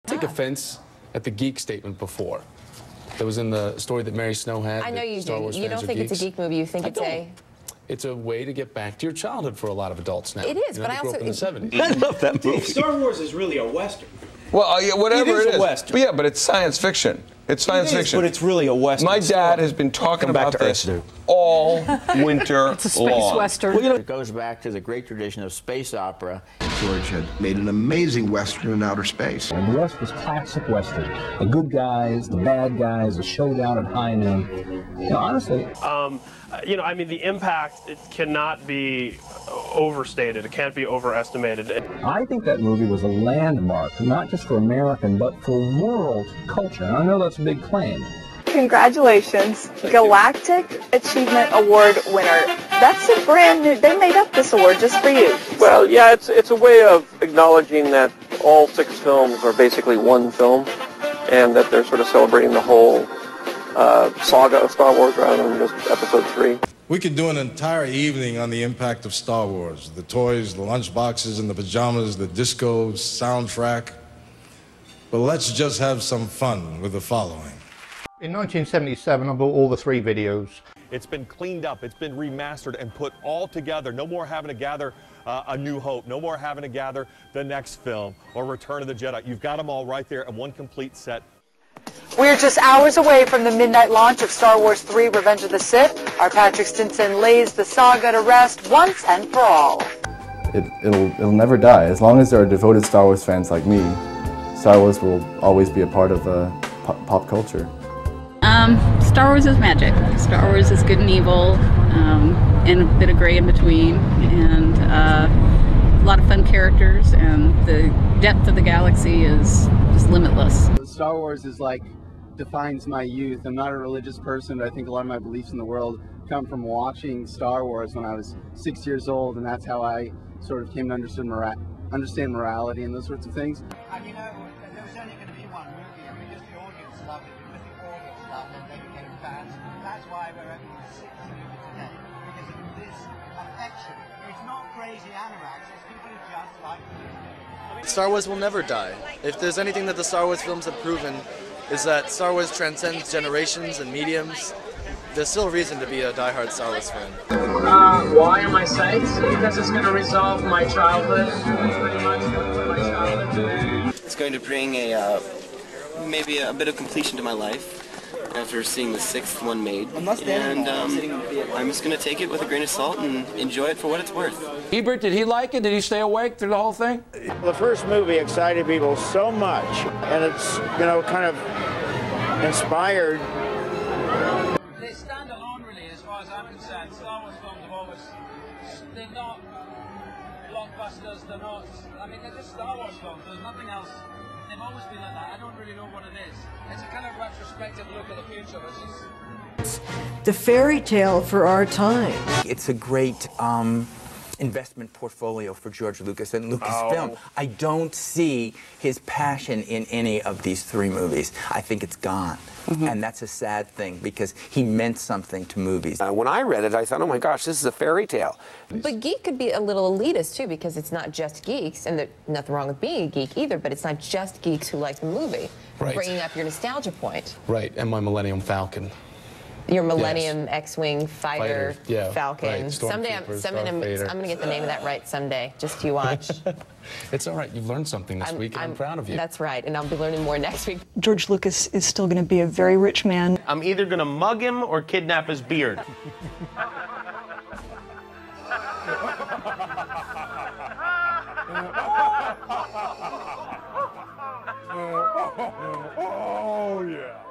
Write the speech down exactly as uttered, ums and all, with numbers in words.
take offense at the geek statement before. That was in the story that Mary Snow had. I know you Star do. Wars You fans don't are think geeks. it's a geek movie. You think I it's don't. a... It's a way to get back to your childhood for a lot of adults now. It is, you know, but they I grew also... up in the seventies. I love that movie. Star Wars is really a Western. Well, uh, yeah, whatever It is it is. a Western. But yeah, but it's science fiction. It's science It is, fiction. but it's really a Western. My dad story. has been talking Come back about to this Earth, all winter It's a space long. western. Well, you know, It goes back to the great tradition of space opera. George had made an amazing Western in outer space. And the rest was classic Western. The good guys, the bad guys, the showdown at high noon. You know, honestly... Um, you know, I mean, the impact, it cannot be overstated. It can't be overestimated. I think that movie was a landmark, not just for American, but for world culture. And I know that's a big claim. Congratulations, Galactic Achievement Award winner. That's a brand new, they made up this award just for you. Well, yeah, it's it's a way of acknowledging that all six films are basically one film, and that they're sort of celebrating the whole uh, saga of Star Wars rather than just episode three. We could do an entire evening on the impact of Star Wars. The toys, the lunchboxes, and the pajamas, the disco soundtrack. But let's just have some fun with the following. In nineteen seventy-seven, I bought all the three videos. It's been cleaned up, it's been remastered and put all together. No more having to gather uh, A New Hope, no more having to gather the next film or Return of the Jedi. You've got them all right there in one complete set. We're just hours away from the midnight launch of Star Wars three Revenge of the Sith. Our Patrick Stinson lays the saga to rest once and for all. It, it'll, it'll never die. As long as there are devoted Star Wars fans like me, Star Wars will always be a part of uh, pop, pop culture. Um, Star Wars is magic. Star Wars is good and evil, um, and a bit of gray in between, and uh, a lot of fun characters, and the depth of the galaxy is just limitless. Star Wars is like, defines my youth. I'm not a religious person, but I think a lot of my beliefs in the world come from watching Star Wars when I was six years old, and that's how I sort of came to understand, mora understand morality and those sorts of things. And you know, there was only going to be one movie, and because the audience loved it, because the audience loved it, they became fans. That's why we're opening six movies today, because of this affection. It's not crazy anoraks, it's people who just like the movie. Star Wars will never die. If there's anything that the Star Wars films have proven, is that Star Wars transcends generations and mediums. There's still a reason to be a diehard Star Wars fan. Uh, why am I psyched? Because it's going to resolve my childhood. That's pretty much what my childhood is. It's going to bring a uh, maybe a bit of completion to my life after seeing the sixth one made. And um, I'm just going to take it with a grain of salt and enjoy it for what it's worth. Ebert, did he like it? Did he stay awake through the whole thing? The first movie excited people so much, and it's, you know, kind of inspired. They stand alone, really, as far as I'm concerned. Star Wars films have always, they're not blockbusters, they're not, I mean, they're just Star Wars films, there's nothing else. They've always been like that. I don't really know what it is. It's a kind of retrospective look at the future, which is... The fairy tale for our time. It's a great um, investment portfolio for George Lucas and Lucasfilm. Oh. I don't see his passion in any of these three movies. I think it's gone. Mm-hmm. And that's a sad thing because he meant something to movies. Uh, when I read it, I thought, oh my gosh, this is a fairy tale. But geek could be a little elitist too, because it's not just geeks, and there's nothing wrong with being a geek either, but it's not just geeks who like the movie. Right. Bringing up your nostalgia point. Right, and my Millennium Falcon. Your Millennium yes. X-Wing fighter, fighter yeah, Falcon. Right. Someday, I'm, someday I'm, I'm going to get the name of that right someday. Just you watch. It's all right. You've learned something this I'm, week, and I'm, I'm proud of you. That's right, and I'll be learning more next week. George Lucas is still going to be a very rich man. I'm either going to mug him or kidnap his beard. Oh, yeah.